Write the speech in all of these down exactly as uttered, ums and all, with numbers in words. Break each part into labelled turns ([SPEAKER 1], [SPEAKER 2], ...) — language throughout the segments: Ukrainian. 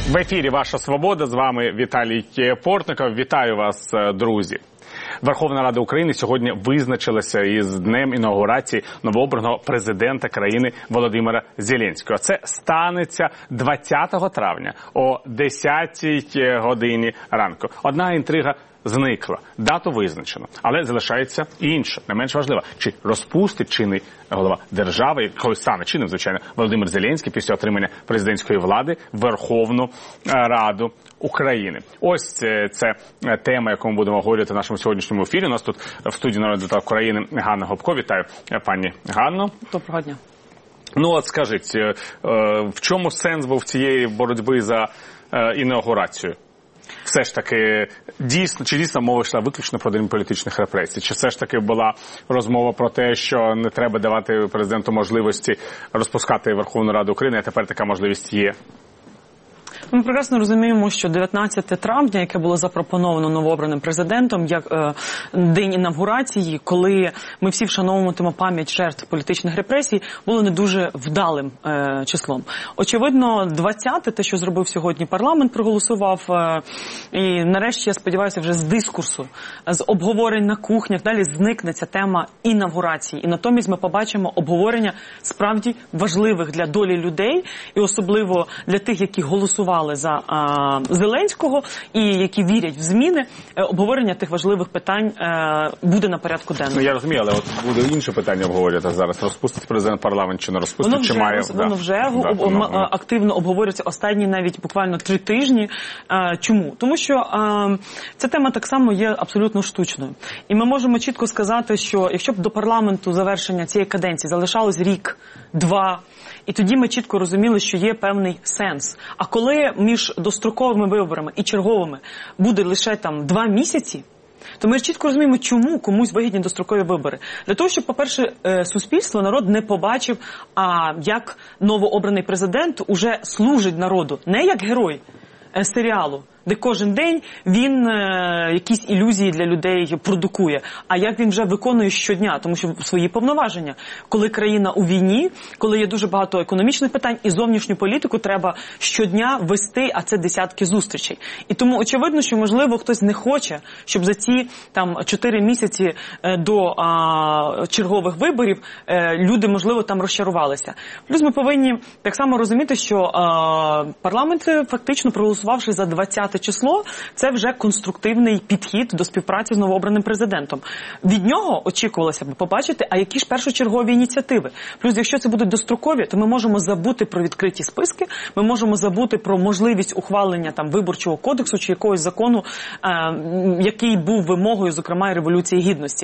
[SPEAKER 1] В ефірі «Ваша свобода», з вами Віталій Портников. Вітаю вас, друзі. Верховна Рада України сьогодні визначилася із днем інаугурації новообраного президента країни Володимира Зеленського. Це станеться двадцятого травня о десятій годині ранку. Одна інтрига зникла, дату визначено, але залишається інша, не менш важлива. Чи розпустить чинний голова держави, коли стане чинним, звичайно, Володимир Зеленський після отримання президентської влади Верховну Раду України. Ось це, це тема, яку ми будемо говорити в нашому сьогоднішньому ефірі. У нас тут в студії народного депутата України Ганна Гопко. Вітаю, пані Ганно.
[SPEAKER 2] Доброго дня.
[SPEAKER 1] Ну от скажіть, в чому сенс був цієї боротьби за інаугурацію? Все ж таки, дійсно, чи дійсно мова йшла виключно про день політичних репресій? Чи все ж таки була розмова про те, що не треба давати президенту можливості розпускати Верховну Раду України, а тепер така можливість є?
[SPEAKER 2] Ми прекрасно розуміємо, що дев'ятнадцяте травня, яке було запропоновано новообраним президентом, як е, день інавгурації, коли ми всі вшановуватимемо пам'ять жертв політичних репресій, було не дуже вдалим е, числом. Очевидно, двадцяте, те, що зробив сьогодні парламент, проголосував, е, і нарешті, я сподіваюся, вже з дискурсу, з обговорень на кухнях, далі зникне ця тема інавгурації. І натомість ми побачимо обговорення справді важливих для долі людей, і особливо для тих, які голосували за а, Зеленського і які вірять в зміни, е, обговорення тих важливих питань е, буде на порядку денному.
[SPEAKER 1] Ну, я розумію, але от буде інше питання обговорювати зараз. Розпустить президент парламент чи не розпустить,
[SPEAKER 2] воно
[SPEAKER 1] чи
[SPEAKER 2] вже,
[SPEAKER 1] має...
[SPEAKER 2] Воно
[SPEAKER 1] да.
[SPEAKER 2] вже
[SPEAKER 1] да,
[SPEAKER 2] об,
[SPEAKER 1] воно,
[SPEAKER 2] об,
[SPEAKER 1] воно.
[SPEAKER 2] активно обговорюється останні навіть буквально три тижні. Е, чому? Тому що е, ця тема так само є абсолютно штучною. І ми можемо чітко сказати, що якщо б до парламенту завершення цієї каденції залишалось рік, два, і тоді ми чітко розуміли, що є певний сенс. А коли між достроковими виборами і черговими буде лише там два місяці, то ми чітко розуміємо, чому комусь вигідні дострокові вибори. Для того, щоб, по-перше, суспільство, народ не побачив, а як новообраний президент уже служить народу, не як герой серіалу, де кожен день він е, якісь ілюзії для людей продукує. А як він вже виконує щодня, тому що свої повноваження. Коли країна у війні, коли є дуже багато економічних питань, і зовнішню політику треба щодня вести, а це десятки зустрічей. І тому очевидно, що, можливо, хтось не хоче, щоб за ці там чотири місяці е, до а, чергових виборів е, люди, можливо, там розчарувалися. Плюс ми повинні так само розуміти, що а, парламент, фактично проголосувавши за двадцяте число, це вже конструктивний підхід до співпраці з новообраним президентом. Від нього очікувалося б побачити, а які ж першочергові ініціативи. Плюс, якщо це будуть дострокові, то ми можемо забути про відкриті списки, ми можемо забути про можливість ухвалення там виборчого кодексу чи якогось закону, е, який був вимогою, зокрема, Революції Гідності.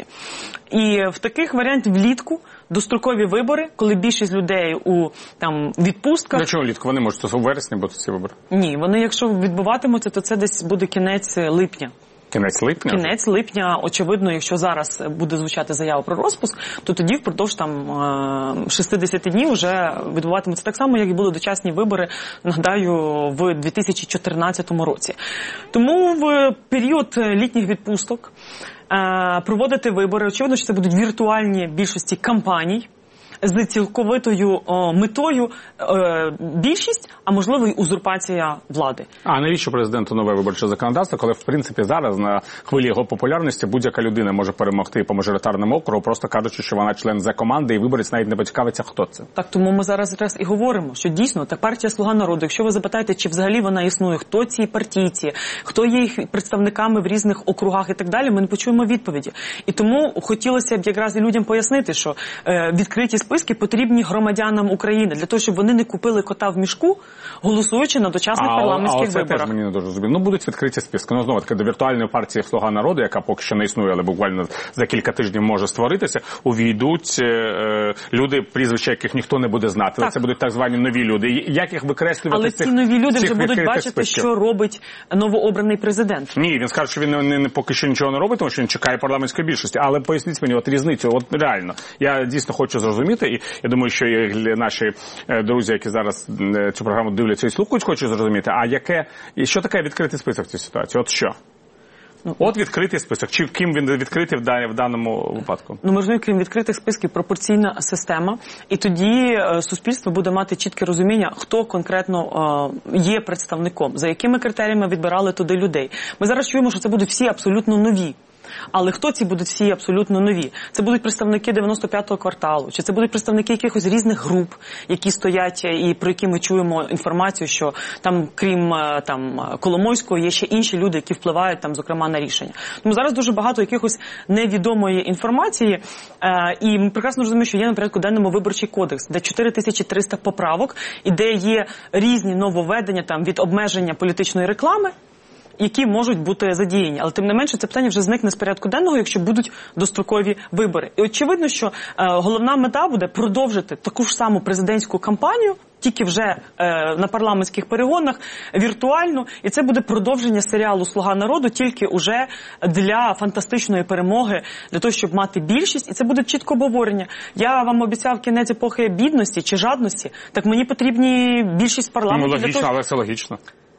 [SPEAKER 2] І в таких варіантах влітку дострокові вибори, коли більшість людей у там відпустках.
[SPEAKER 1] Для чого влітку? Вони можуть у вересні бути ці вибори?
[SPEAKER 2] Ні, вони, якщо відбуватимуться, то це десь буде кінець липня.
[SPEAKER 1] Кінець липня?
[SPEAKER 2] Кінець липня, очевидно, якщо зараз буде звучати заява про розпуск, то тоді впродовж там шістдесят днів вже відбуватимуться так само, як і були дочасні вибори, нагадаю, в дві тисячі чотирнадцятому році. Тому в період літніх відпусток проводити вибори, очевидно, що це будуть віртуальні більшості кампаній, з цілковитою о, метою е, більшість, а можливо й узурпація влади.
[SPEAKER 1] А навіщо президенту нове виборче законодавство, коли в принципі зараз на хвилі його популярності будь-яка людина може перемогти по мажоритарному округу, просто кажучи, що вона член Зе-команди і виборець навіть не поцікавиться, хто це.
[SPEAKER 2] Так, тому ми зараз якраз і говоримо, що дійсно та партія «Слуга народу», якщо ви запитаєте, чи взагалі вона існує, хто ці партійці, хто є їх представниками в різних округах і так далі, ми не почуємо відповіді. І тому хотілося б якраз і людям пояснити, що е, відкриті списки потрібні громадянам України, для того, щоб вони не купили кота в мішку, голосуючи на дочасних
[SPEAKER 1] а,
[SPEAKER 2] парламентських
[SPEAKER 1] а це
[SPEAKER 2] виборах.
[SPEAKER 1] Теж мені не дуже зрозуміло. Ну, будуть відкриті списки. Ну, знову таки, до віртуальної партії «Слуга народу», яка поки що не існує, але буквально за кілька тижнів може створитися, увійдуть е, люди, прізвища яких ніхто не буде знати.
[SPEAKER 2] Так.
[SPEAKER 1] Це будуть так звані нові люди. Як їх викреслювати?
[SPEAKER 2] Але
[SPEAKER 1] цих,
[SPEAKER 2] ці нові люди вже будуть бачити,
[SPEAKER 1] списків?
[SPEAKER 2] Що робить новообраний президент.
[SPEAKER 1] Ні, він скаже, що він не, не, не, поки що нічого не робить, тому що він чекає парламентської більшості. Але поясніть мені, от різницю, от реально. Я дійсно хочу зрозуміти, і я думаю, що наші друзі, які зараз цю програму дивляться і слухають, хочуть зрозуміти, а яке, і що таке відкритий список в цій ситуації? От що? От відкритий список. Чи ким він відкритий в даному випадку?
[SPEAKER 2] Ну, можливо, крім відкритих списків, пропорційна система. І тоді е, суспільство буде мати чітке розуміння, хто конкретно е, є представником, за якими критеріями відбирали туди людей. Ми зараз чуємо, що це будуть всі абсолютно нові. Але хто ці будуть всі абсолютно нові? Це будуть представники дев'яносто п'ятого кварталу, чи це будуть представники якихось різних груп, які стоять і про які ми чуємо інформацію, що там, крім там Коломойського, є ще інші люди, які впливають там, зокрема, на рішення. Тому зараз дуже багато якихось невідомої інформації, е, і ми прекрасно розуміємо, що є на порядку денному виборчий кодекс, де чотири тисячі триста поправок, і де є різні нововведення там від обмеження політичної реклами, які можуть бути задіяні. Але тим не менше це питання вже зникне з порядку денного, якщо будуть дострокові вибори. І очевидно, що е, головна мета буде продовжити таку ж саму президентську кампанію, тільки вже е, на парламентських перегонах, віртуально. І це буде продовження серіалу «Слуга народу», тільки уже для фантастичної перемоги, для того, щоб мати більшість. І це буде чітко обговорення. Я вам обіцяв кінець епохи бідності чи жадності, так мені потрібні більшість парламенту.
[SPEAKER 1] Ну, логічно,
[SPEAKER 2] того,
[SPEAKER 1] але це логічно.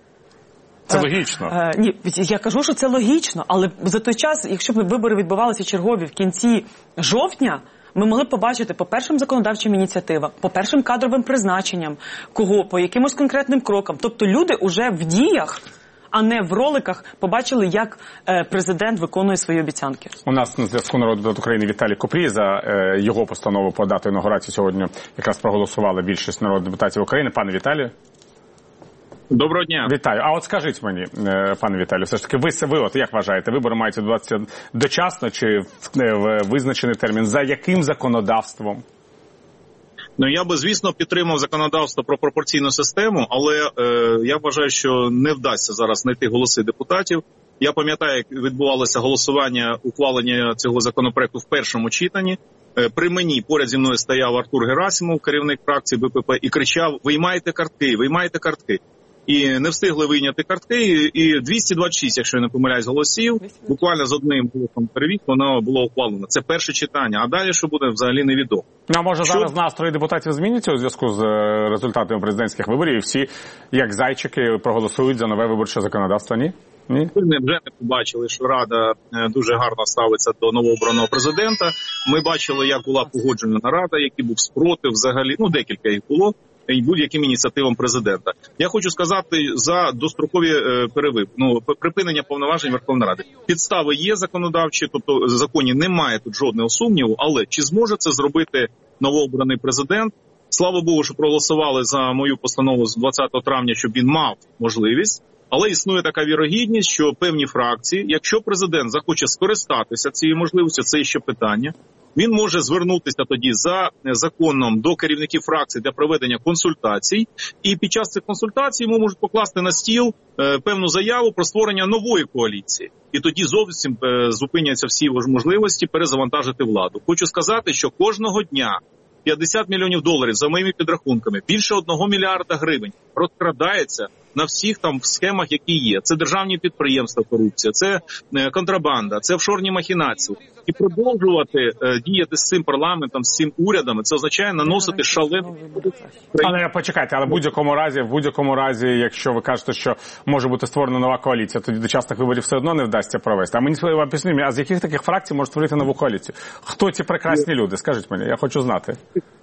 [SPEAKER 1] Це логічно.
[SPEAKER 2] Е, е, ні, я кажу, що це логічно, але за той час, якщо б вибори відбувалися чергові в кінці жовтня, ми могли б побачити по першим законодавчим ініціативам, по першим кадровим призначенням, кого, по якимось конкретним крокам. Тобто люди уже в діях, а не в роликах, побачили, як е, президент виконує свої обіцянки.
[SPEAKER 1] У нас на зв'язку народний депутат України Віталій Купрій. За е, його постанову по дату інаугурації сьогодні якраз проголосувала більшість народних депутатів України. Пане Віталію.
[SPEAKER 3] Доброго дня.
[SPEAKER 1] Вітаю. А от скажіть мені, пане Віталію, все ж таки, ви, ви от як вважаєте, вибори мають відбуватися дочасно чи в визначений термін? За яким законодавством?
[SPEAKER 3] Ну, я би, звісно, підтримав законодавство про пропорційну систему, але е, я вважаю, що не вдасться зараз знайти голоси депутатів. Я пам'ятаю, як відбувалося голосування, ухвалення цього законопроекту в першому читанні. Е, при мені поряд зі мною стояв Артур Герасимов, керівник фракції Б П П, і кричав: «Виймайте картки, виймайте картки». І не встигли вийняти картки, і двісті двадцять шість, якщо я не помиляюсь, голосів, буквально з одним голосом перевік, воно було ухвалено. Це перше читання, а далі що буде, взагалі невідомо.
[SPEAKER 1] Ну, а може
[SPEAKER 3] що...
[SPEAKER 1] зараз настрої депутатів зміняться у зв'язку з результатами президентських виборів, і всі, як зайчики, проголосують за нове виборче законодавство, ні? Ні?
[SPEAKER 3] Ми вже не побачили, що Рада дуже гарно ставиться до новообраного президента. Ми бачили, як була погоджена нарада, який був спротив взагалі, ну декілька їх було, і будь-яким ініціативам президента. Я хочу сказати за дострокові е, перевиб, ну, припинення повноважень Верховної Ради. Підстави є законодавчі, тобто в законі немає тут жодного сумніву, але чи зможе це зробити новообраний президент? Слава Богу, що проголосували за мою постанову з двадцятого травня, щоб він мав можливість. Але існує така вірогідність, що певні фракції, якщо президент захоче скористатися цією можливістю, це ще питання, він може звернутися тоді за законом до керівників фракцій для проведення консультацій, і під час цих консультацій йому можуть покласти на стіл е, певну заяву про створення нової коаліції. І тоді зовсім е, зупиняться всі можливості перезавантажити владу. Хочу сказати, що кожного дня п'ятдесят мільйонів доларів, за моїми підрахунками, більше одного мільярда гривень розкрадається на всіх там схемах, які є. Це державні підприємства, корупція, це е, контрабанда, це офшорні махінації. І продовжувати е, діяти з цим парламентом, з цим урядом, це означає наносити шалену...
[SPEAKER 1] Але почекайте, але в будь-якому разі, в будь-якому разі, якщо ви кажете, що може бути створена нова коаліція, тоді дочасних виборів все одно не вдасться провести. А мені поясніть, а з яких таких фракцій може створити нову коаліцію? Хто ці прекрасні люди? Скажіть мені, я хочу знати.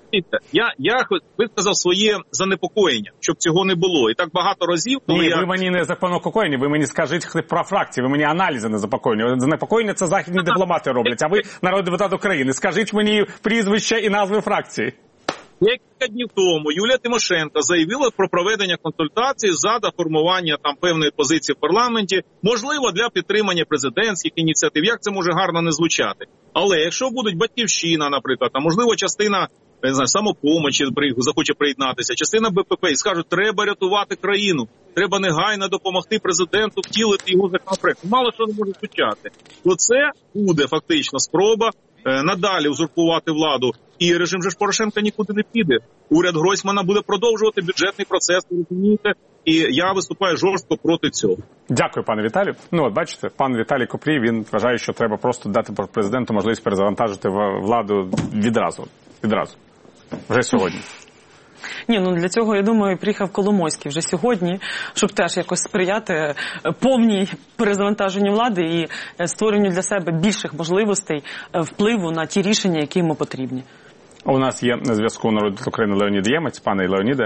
[SPEAKER 3] Я, я висказав своє занепокоєння, щоб цього не було. І так багато разів, коли
[SPEAKER 1] Ні,
[SPEAKER 3] я...
[SPEAKER 1] ви мені не занепокоєні, ви мені скажіть про фракції, ви мені аналізи не занепокоєні. Занепокоєння це західні дипломати роблять, а ви народний депутат України. Скажіть мені прізвище і назви фракції.
[SPEAKER 3] Кілька днів тому Юлія Тимошенко заявила про проведення консультацій задля формування там певної позиції в парламенті, можливо, для підтримання президентських ініціатив. Як це може гарно не звучати? Але якщо будуть Батьківщина, наприклад, а можливо частина, не знаю, Самопомочі захоче приєднатися, частина Б П П і скажуть, треба рятувати країну, треба негайно допомогти президенту втілити його законопроект. Мало що не може звучати. То це буде фактично спроба е, надалі узурпувати владу. І режим же ж Порошенка нікуди не піде. Уряд Гройсмана буде продовжувати бюджетний процес, розумієте? І я виступаю жорстко проти цього.
[SPEAKER 1] Дякую, пане Віталію. Ну, от бачите, пан Віталій Купрій, він вважає, що треба просто дати президенту можливість перезавантажити владу відразу. Відразу. Вже сьогодні.
[SPEAKER 2] Ні, ну для цього, я думаю, приїхав Коломойський вже сьогодні, щоб теж якось сприяти повній перезавантаженню влади і створенню для себе більших можливостей впливу на ті рішення, які йому потрібні.
[SPEAKER 1] У нас є на зв'язку народу України Леонід Ємець. Пане Леоніде.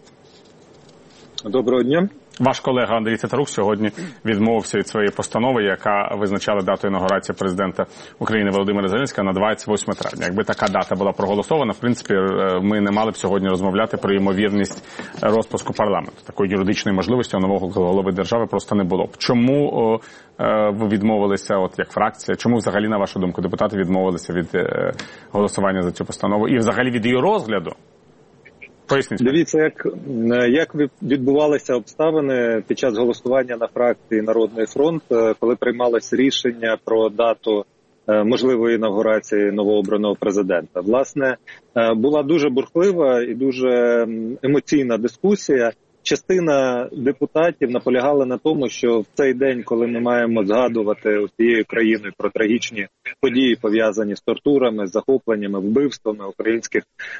[SPEAKER 4] Доброго дня.
[SPEAKER 1] Ваш колега Андрій Тетерук сьогодні відмовився від своєї постанови, яка визначала дату інаугурації президента України Володимира Зеленського на двадцять восьме травня. Якби така дата була проголосована, в принципі, ми не мали б сьогодні розмовляти про ймовірність розпуску парламенту. Такої юридичної можливості у нового голови держави просто не було б. Чому о, е, ви відмовилися, от як фракція, чому взагалі, на вашу думку, депутати відмовилися від е, голосування за цю постанову і взагалі від її розгляду? Поясніть.
[SPEAKER 4] Дивіться, як, як відбувалися обставини під час голосування на фракції «Народний фронт», коли приймалось рішення про дату можливої інаугурації новообраного президента. Власне, була дуже бурхлива і дуже емоційна дискусія. Частина депутатів наполягала на тому, що в цей день, коли ми маємо згадувати усією країною про трагічні події, пов'язані з тортурами, з захопленнями, вбивствами українських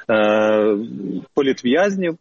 [SPEAKER 4] е- політв'язнів,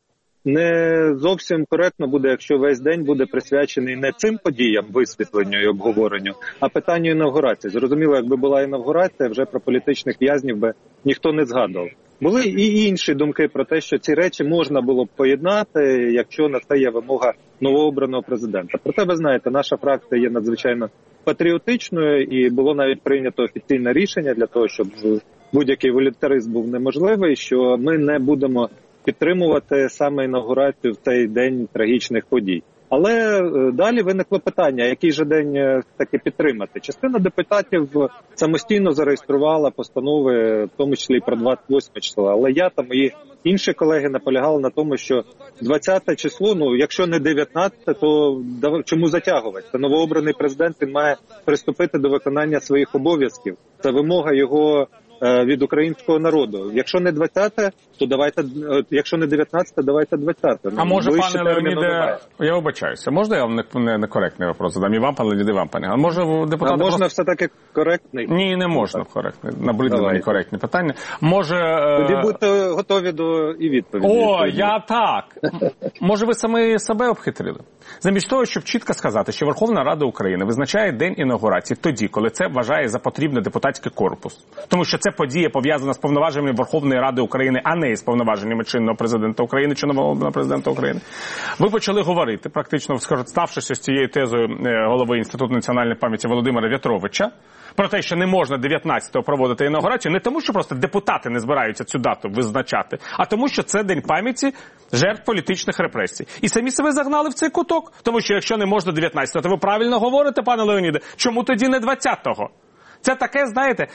[SPEAKER 4] не зовсім коректно буде, якщо весь день буде присвячений не цим подіям, висвітленню і обговоренню, а питанню інавгурації. Зрозуміло, якби була інавгурація, вже про політичних в'язнів би ніхто не згадував. Були і інші думки про те, що ці речі можна було б поєднати, якщо на це є вимога новообраного президента. Проте, ви знаєте, наша фракція є надзвичайно патріотичною і було навіть прийнято офіційне рішення для того, щоб будь-який волюнтаризм був неможливий, що ми не будемо підтримувати саме інаугурацію в цей день трагічних подій. Але далі виникло питання, який же день таки підтримати. Частина депутатів самостійно зареєструвала постанови, в тому числі і про двадцять восьме число. Але я та мої інші колеги наполягали на тому, що двадцяте число, ну якщо не дев'ятнадцяте, то чому затягувати? Це новообраний президент, він має приступити до виконання своїх обов'язків. Це вимога його від українського народу. Якщо не двадцяте, то давайте, якщо не дев'ятнадцяте, давайте двадцяте.
[SPEAKER 1] А може, пане Леоніде, я вибачаюся, можна я вам некоректний вопрос задам? І вам, пане Леоніде, і вам, пане. А може депутати...
[SPEAKER 4] А можна
[SPEAKER 1] просто...
[SPEAKER 4] все-таки коректний?
[SPEAKER 1] Ні, не можна коректний. Набридли мені коректні питання. Може...
[SPEAKER 4] Тоді будьте готові до і відповіді.
[SPEAKER 1] О, я так. Може, ви самі себе обхитрили? Замість того, щоб чітко сказати, що Верховна Рада України визначає день інаугурації тоді, коли це вважає за потрібне депутатський корпус. Тому що це подія пов'язана з повноваженнями Верховної Ради України, а не з повноваженнями чинного президента України чи нового президента України. Ви почали говорити, практично скориставшись з цією тезою голови Інституту національної пам'яті Володимира В'ятровича, про те, що не можна дев'ятнадцятого проводити інаугурацію, не тому, що просто депутати не збираються цю дату визначати, а тому, що це день пам'яті жертв політичних репресій. І самі себе загнали в цей куток. Тому що якщо не можна дев'ятнадцятого, то ви правильно говорите, пане Леоніде, чому тоді не двадцятого? Це таке, знаєте,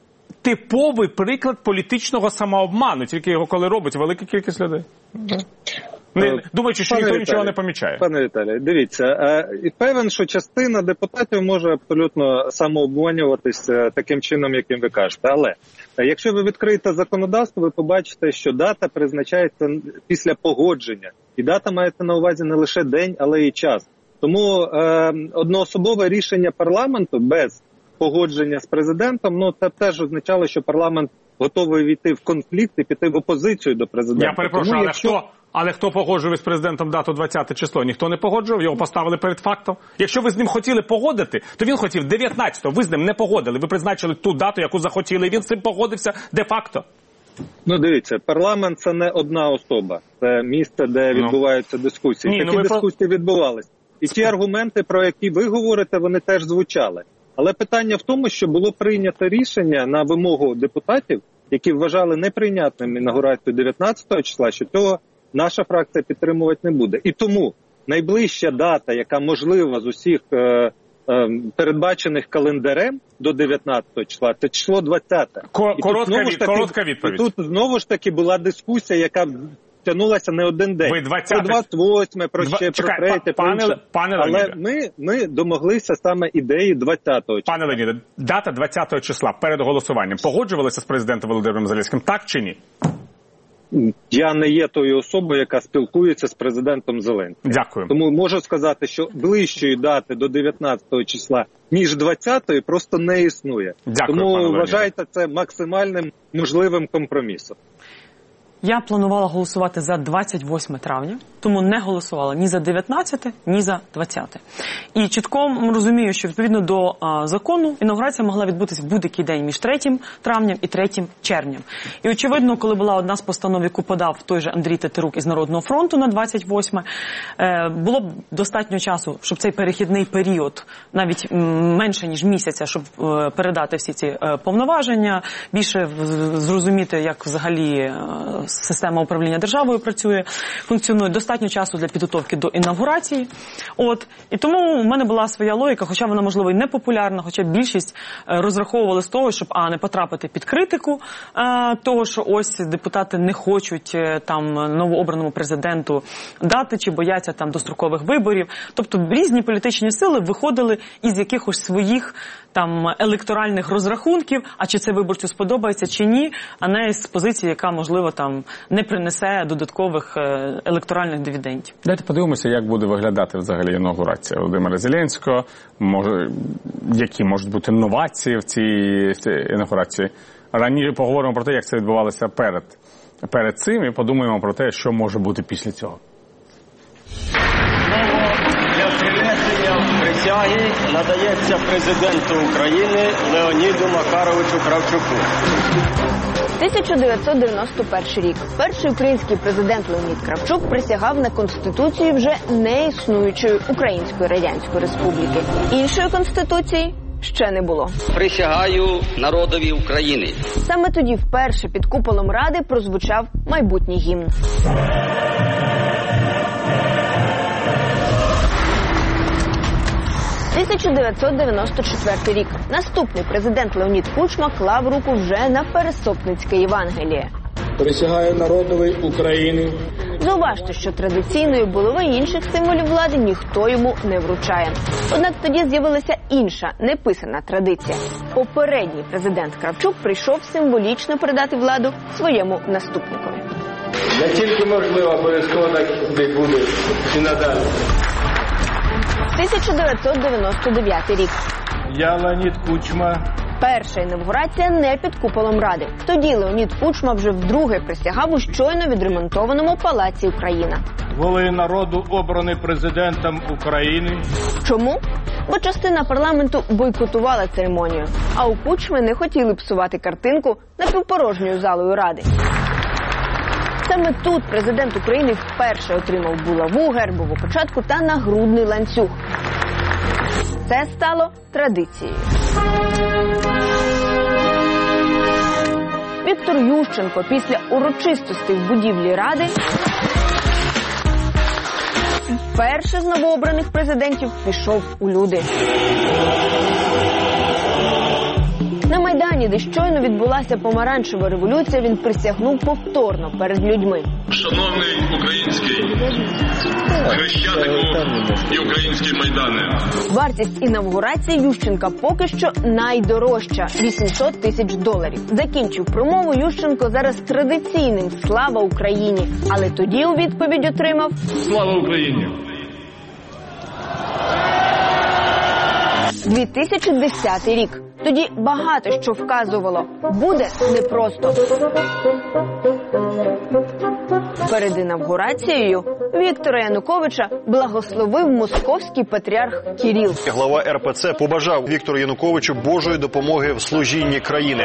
[SPEAKER 1] типовий приклад політичного самообману, тільки його коли робить велика кількість людей. Не, думаючи, що
[SPEAKER 4] пане
[SPEAKER 1] ніхто
[SPEAKER 4] Віталій,
[SPEAKER 1] нічого не помічає.
[SPEAKER 4] Пане Віталій, дивіться, і певен, що частина депутатів може абсолютно самообманюватися таким чином, яким ви кажете. Але якщо ви відкриєте законодавство, ви побачите, що дата призначається після погодження. І дата мається на увазі не лише день, але і час. Тому е, одноособове рішення парламенту без погодження з президентом, ну це теж означало, що парламент готовий війти в конфлікт і піти в опозицію до президента.
[SPEAKER 1] Я перепрошую, Тому,
[SPEAKER 4] але
[SPEAKER 1] якщо... хто? Але хто погоджував з президентом дату двадцяте число? Ніхто не погоджував, його поставили перед фактом. Якщо ви з ним хотіли погодити, то він хотів дев'ятнадцятого, ви з ним не погодили. Ви призначили ту дату, яку захотіли, і він з цим погодився де-факто.
[SPEAKER 4] Ну, дивіться, парламент – це не одна особа. Це місце, де
[SPEAKER 1] ну.
[SPEAKER 4] відбуваються дискусії.
[SPEAKER 1] Ні,
[SPEAKER 4] Такі
[SPEAKER 1] ну,
[SPEAKER 4] дискусії про... відбувалися. І ті аргументи, про які ви говорите, вони теж звучали. Але питання в тому, що було прийнято рішення на вимогу депутатів, які вважали неприйнятним інаугурацію дев'ятнадцятого числа, що цього наша фракція підтримувати не буде. І тому найближча дата, яка можлива з усіх е, е, передбачених календарем до дев'ятнадцятого числа, це число двадцяте.
[SPEAKER 1] Коротка, від,
[SPEAKER 4] таки,
[SPEAKER 1] коротка відповідь.
[SPEAKER 4] І тут знову ж таки була дискусія, яка тягнулася не один день.
[SPEAKER 1] Ви двадцяте...
[SPEAKER 4] Про двадцять восьме, про ще,
[SPEAKER 1] Чекай,
[SPEAKER 4] про третє, про
[SPEAKER 1] пане,
[SPEAKER 4] інше.
[SPEAKER 1] пане
[SPEAKER 4] Але ми, ми домоглися саме ідеї двадцятого числа.
[SPEAKER 1] Пане Леоніде, дата двадцятого числа перед голосуванням погоджувалися з президентом Володимиром Зеленським, так чи ні?
[SPEAKER 4] Я не є тою особою, яка спілкується з президентом Зеленським.
[SPEAKER 1] Дякую.
[SPEAKER 4] Тому можу сказати, що ближчої дати до дев'ятнадцятого числа, ніж двадцятої, просто не існує.
[SPEAKER 1] Дякую,
[SPEAKER 4] Тому
[SPEAKER 1] пане
[SPEAKER 4] вважайте це максимальним можливим компромісом.
[SPEAKER 2] Я планувала голосувати за двадцять восьме травня, тому не голосувала ні за дев'ятнадцяте, ні за двадцяте. І чітко розумію, що відповідно до а, закону інаугурація могла відбутися в будь-який день між третім травнем і третім червнем. І очевидно, коли була одна з постанов, яку подав той же Андрій Тетерук із Народного фронту на двадцять восьме, е, було б достатньо часу, щоб цей перехідний період, навіть менше ніж місяця, щоб е, передати всі ці е, повноваження, більше зрозуміти, як взагалі е, система управління державою працює, функціонує. Достатньо часу для підготовки до інавгурації. От. І тому в мене була своя логіка, хоча вона, можливо, і не популярна, хоча більшість розраховували з того, щоб а, не потрапити під критику а, того, що ось депутати не хочуть там новообраному президенту дати, чи бояться там дострокових виборів. Тобто різні політичні сили виходили із якихось своїх там електоральних розрахунків, а чи це виборцю сподобається, чи ні, а не з позиції, яка, можливо, там не принесе додаткових електоральних дивідендів.
[SPEAKER 1] Давайте подивимося, як буде виглядати взагалі інаугурація Володимира Зеленського, може, які можуть бути новації в цій, в цій інаугурації. Раніше поговоримо про те, як це відбувалося перед, перед цим, і подумаємо про те, що може бути після цього.
[SPEAKER 5] Для принесення присяги надається президенту України Леоніду Макаровичу Кравчуку.
[SPEAKER 6] тисяча дев'ятсот дев'яносто перший рік. Перший український президент Леонід Кравчук присягав на Конституцію вже неіснуючої Української Радянської Республіки. Іншої Конституції ще не було.
[SPEAKER 7] Присягаю народові України.
[SPEAKER 6] Саме тоді вперше під куполом Ради прозвучав майбутній гімн. тисяча дев'ятсот дев'яносто четвертий рік. Наступний президент Леонід Кучма клав руку вже на Пересопницьке Євангеліє.
[SPEAKER 8] Присягаю народові України.
[SPEAKER 6] Зауважте, що традиційної булави і інших символів влади ніхто йому не вручає. Однак тоді з'явилася інша, неписана традиція. Попередній президент Кравчук прийшов символічно передати владу своєму наступникові.
[SPEAKER 8] Не тільки можливо, обов'язково так буде і надалі.
[SPEAKER 6] тисяча дев'ятсот дев'яносто дев'ятий рік.
[SPEAKER 8] Я Леонід Кучма.
[SPEAKER 6] Перша інавгурація не під куполом Ради. Тоді Леонід Кучма вже вдруге присягав у щойно відремонтованому Палаці Україна.
[SPEAKER 8] Волею народу обраний президентом України.
[SPEAKER 6] Чому? Бо частина парламенту бойкотувала церемонію, а у Кучми не хотіли псувати картинку напівпорожньою залою Ради. Саме тут президент України вперше отримав булаву, гербову печатку та нагрудний ланцюг. Це стало традицією. Віктор Ющенко після урочистостей в будівлі Ради перший з новообраних президентів пішов у люди. На Майдані, де щойно відбулася помаранчева революція, він присягнув повторно перед людьми.
[SPEAKER 9] Шановний український Хрещатику і українські майдани.
[SPEAKER 6] Вартість інавгурації Ющенка поки що найдорожча – вісімсот тисяч доларів. Закінчив промову Ющенко зараз традиційним «Слава Україні», але тоді у відповідь отримав
[SPEAKER 9] «Слава Україні».
[SPEAKER 6] дві тисячі десятий рік. Тоді багато що вказувало – буде непросто. Перед інавгурацією Віктора Януковича благословив московський патріарх Кирил.
[SPEAKER 10] Глава ер пе це побажав Віктору Януковичу Божої допомоги в служінні країни.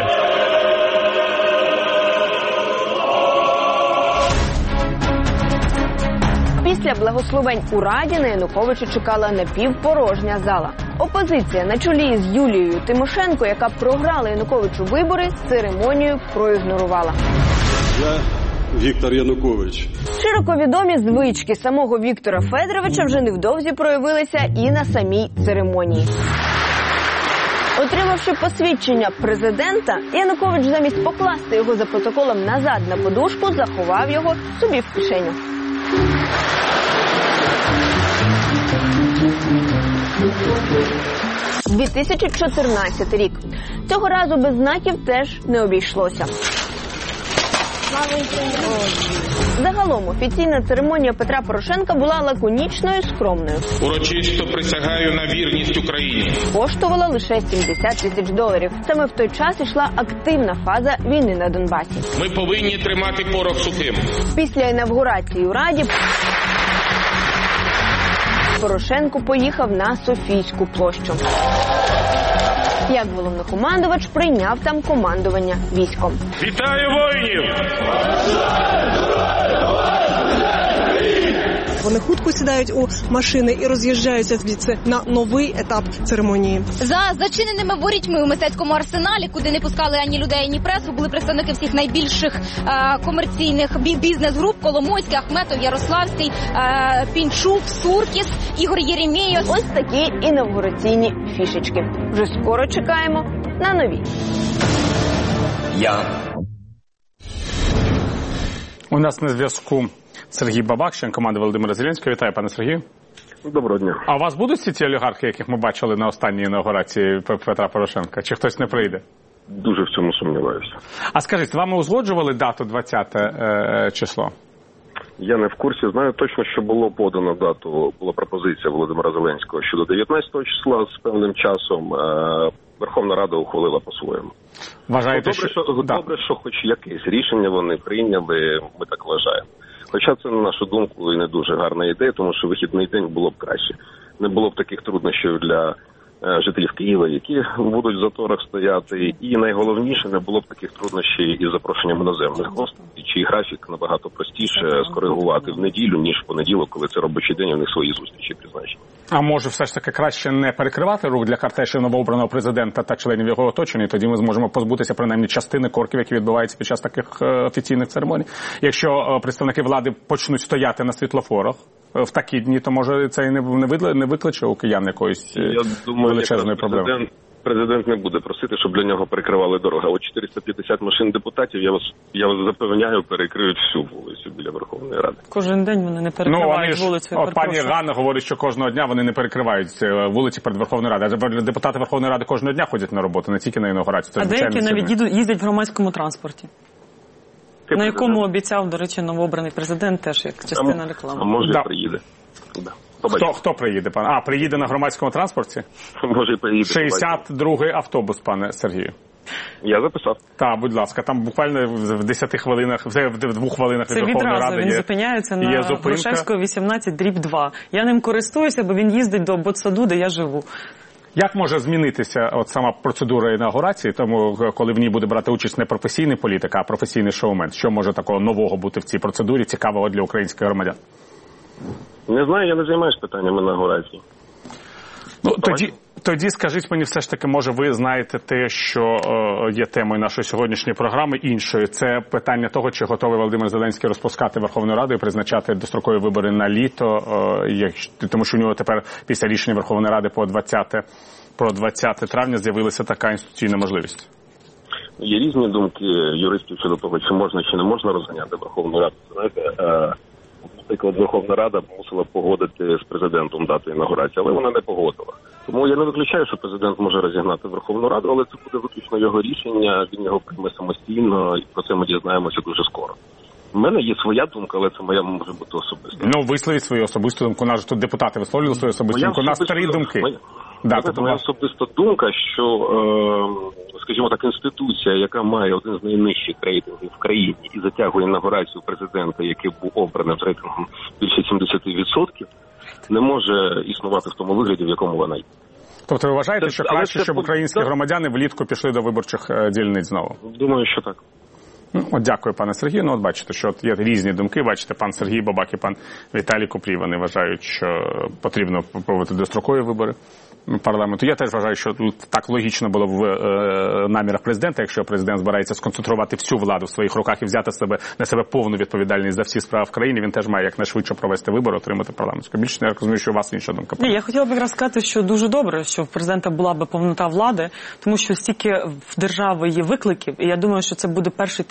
[SPEAKER 6] Після благословень у Раді на Януковича чекала напівпорожня зала. Опозиція на чолі з Юлією Тимошенко, яка програла Януковичу вибори, церемонію проігнорувала.
[SPEAKER 11] Я Віктор Янукович.
[SPEAKER 6] Широко відомі звички самого Віктора Федоровича вже невдовзі проявилися і на самій церемонії. Отримавши посвідчення президента, Янукович замість покласти його за протоколом назад на подушку, заховав його собі в кишеню. дві тисячі чотирнадцятий рік. Цього разу без знаків теж не обійшлося. Слава Україні! Загалом офіційна церемонія Петра Порошенка була лаконічною, скромною.
[SPEAKER 9] Урочисто присягаю на вірність Україні.
[SPEAKER 6] Коштувала лише сімдесят тисяч доларів. Саме в той час йшла активна фаза війни на Донбасі.
[SPEAKER 9] Ми повинні тримати порох сухим.
[SPEAKER 6] Після інавгурації у Раді Порошенко поїхав на Софійську площу. Як головнокомандувач прийняв там командування військом.
[SPEAKER 9] Вітаю воїнів!
[SPEAKER 12] Вони хутко сідають у машини і роз'їжджаються звідси на новий етап церемонії.
[SPEAKER 13] За зачиненими ворітьми у мистецькому арсеналі, куди не пускали ані людей, ані пресу, були представники всіх найбільших е, комерційних бізнес-груп: Коломойський, Ахметов, Ярославський, е, Пінчук, Суркіс, Ігор Єремєєв.
[SPEAKER 6] Ось такі інавгураційні фішечки. Вже скоро чекаємо на нові.
[SPEAKER 7] Я.
[SPEAKER 1] У нас на зв'язку Сергій Бабак, член команди Володимира Зеленського. Вітаю, пане Сергію.
[SPEAKER 14] Доброго дня.
[SPEAKER 1] А у вас будуть ці ті олігархи, яких ми бачили на останній інаугурації Петра Порошенка? Чи хтось не прийде?
[SPEAKER 14] Дуже в цьому сумніваюся.
[SPEAKER 1] А скажіть, з вами узгоджували дату двадцяте е, число?
[SPEAKER 14] Я не в курсі. Знаю точно, що було подано дату, була пропозиція Володимира Зеленського щодо дев'ятнадцятого числа з певним часом. Е, Верховна Рада ухвалила по-своєму.
[SPEAKER 1] Вважаєте,
[SPEAKER 14] добре,
[SPEAKER 1] що...
[SPEAKER 14] що,
[SPEAKER 1] Да.
[SPEAKER 14] добре, що хоч якесь рішення вони прийняли, ми так вважаємо. Хоча це, на нашу думку, і не дуже гарна ідея, тому що вихідний день було б краще. Не було б таких труднощів для е, жителів Києва, які будуть в заторах стояти. І найголовніше, не було б таких труднощів із запрошенням іноземних гостей, чий графік набагато простіше скоригувати в неділю, ніж в понеділок, коли це робочий день, у них свої зустрічі призначені.
[SPEAKER 1] А може все ж таки краще не перекривати рук для кортежів новообраного президента та членів його оточення, і тоді ми зможемо позбутися принаймні частини корків, які відбуваються під час таких е, офіційних церемоній. Якщо е, представники влади почнуть стояти на світлофорах е, в такі дні, то може це і не, не, видли, не викличе у киян якоїсь е,
[SPEAKER 14] Я думаю,
[SPEAKER 1] величезної проблеми.
[SPEAKER 14] Президент, президент не буде просити, щоб для нього перекривали дорогу. От чотириста п'ятдесят машин депутатів, я вас, я вас запевняю, перекриють всю вулицю біля Верховної Ради.
[SPEAKER 2] Кожен день вони не перекривають
[SPEAKER 1] ну,
[SPEAKER 2] вулицю.
[SPEAKER 1] От пані Ганна говорить, що кожного дня вони не перекривають вулиці перед Верховною Радою. Адже депутати Верховної Ради кожного дня ходять на роботу, не тільки на інаугурацію.
[SPEAKER 2] А деякі навіть їдуть, їздять в громадському транспорті.
[SPEAKER 14] Ти
[SPEAKER 2] на якому
[SPEAKER 14] президент.
[SPEAKER 2] обіцяв, до речі, новообраний президент теж як частина реклами.
[SPEAKER 14] А може
[SPEAKER 1] да.
[SPEAKER 14] приїде. Да.
[SPEAKER 1] Хто, хто приїде, пане? А, приїде на громадському транспорті?
[SPEAKER 14] Може приїде.
[SPEAKER 1] шістдесят другий автобус, пане Сергію.
[SPEAKER 14] Я записав.
[SPEAKER 1] Так, будь ласка, там буквально в десяти хвилинах, в двох хвилинах від Верховної Ради
[SPEAKER 2] Це відразу, він
[SPEAKER 1] є,
[SPEAKER 2] зупиняється на
[SPEAKER 1] зупинка.
[SPEAKER 2] Грушевського вісімнадцять дріб два. Я ним користуюся, бо він їздить до Ботсаду, де я живу.
[SPEAKER 1] Як може змінитися от сама процедура інаугурації, тому коли в ній буде брати участь не професійний політик, а професійний шоумен? Що може такого нового бути в цій процедурі, цікавого для українських громадян?
[SPEAKER 14] Не знаю, я не займаюся питаннями інаугурації.
[SPEAKER 1] Ну, тоді, тоді скажіть мені все ж таки, може ви знаєте те, що е, є темою нашої сьогоднішньої програми іншою. Це питання того, чи готовий Володимир Зеленський розпускати Верховну Раду і призначати дострокові вибори на літо, е, якщо, тому що у нього тепер після рішення Верховної Ради по двадцяте, про двадцяте травня з'явилася така інституційна можливість.
[SPEAKER 14] Є різні думки юристів щодо того, чи можна, чи не можна розганяти Верховну Раду. Знаєте, е, наприклад, Верховна Рада мусила погодити з президентом дату інаугурації, але вона не погодила. Тому я не виключаю, що президент може розігнати Верховну Раду, але це буде виключно його рішення, він його прийме самостійно, і про це ми дізнаємося дуже скоро. У мене є своя думка, але це моя може бути особиста.
[SPEAKER 1] Ну, висловіть свою особисту думку. У нас тут депутати висловлювали свою особисту думку. У нас три думки.
[SPEAKER 14] Моя,
[SPEAKER 1] да,
[SPEAKER 14] тобто моя особиста думка, що, е, скажімо так, інституція, яка має один з найнижчих рейтингів в країні і затягує інаугурацію президента, який був обраний з рейтингом більше сімдесят відсотків, не може існувати в тому вигляді, в якому вона є.
[SPEAKER 1] Тобто ви вважаєте,
[SPEAKER 14] це,
[SPEAKER 1] що краще,
[SPEAKER 14] це,
[SPEAKER 1] щоб українські так. громадяни влітку пішли до виборчих дільниць знову?
[SPEAKER 14] Думаю, що так.
[SPEAKER 1] Ну, от дякую, пане Сергію. Ну, от бачите, що от є різні думки. Бачите, пан Сергій Бабак і пан Віталій Купрій, вони вважають, що потрібно проводити дострокові вибори парламенту. Я теж вважаю, що так логічно було в е, намірах президента, якщо президент збирається сконцентрувати всю владу в своїх руках і взяти себе на себе повну відповідальність за всі справи в країні, він теж має якнайшвидше провести вибори, отримати парламентську більшість. Я розумію, що у вас інша думка.
[SPEAKER 2] Ні, я хотіла б якраз сказати, що дуже добре, що в президента була би повнота влади, тому що стільки в держави є викликів, і я думаю, що це буде перший тест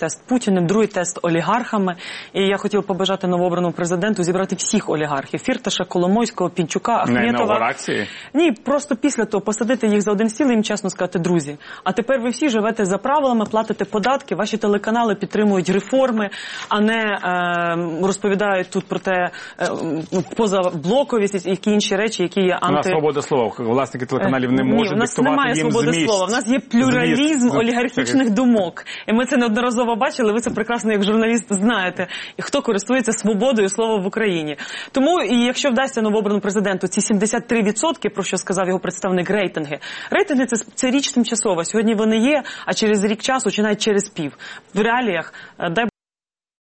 [SPEAKER 2] тест Путіним, другий тест олігархами. І я хотіла побажати новообраному президенту зібрати всіх олігархів: Фірташа, Коломойського, Пінчука, Ахметова.
[SPEAKER 1] На інаугурації?
[SPEAKER 2] Ні, просто після того посадити їх за один стіл і їм чесно сказати: друзі, а тепер ви всі живете за правилами, платите податки, ваші телеканали підтримують реформи, а не е, розповідають тут про те, е, позаблоковість і які інші речі, які є анти...
[SPEAKER 1] У нас свобода слова. Власники телеканалів не можуть
[SPEAKER 2] Ні, у нас
[SPEAKER 1] диктувати
[SPEAKER 2] немає
[SPEAKER 1] їм
[SPEAKER 2] свободи
[SPEAKER 1] зміст.
[SPEAKER 2] слова. У нас є плюралізм
[SPEAKER 1] Зміст.
[SPEAKER 2] олігархічних думок. І ми це неодноразово бачили, ви це прекрасно як журналіст знаєте. І хто користується свободою слова в Україні. Тому, і якщо вдасться новообраному президенту ці сімдесят три відсотки, про що сказав його представник, рейтинги. Рейтинги – це, це річ тимчасова. Сьогодні вони є, а через рік часу, чи навіть через пів. В реаліях, дай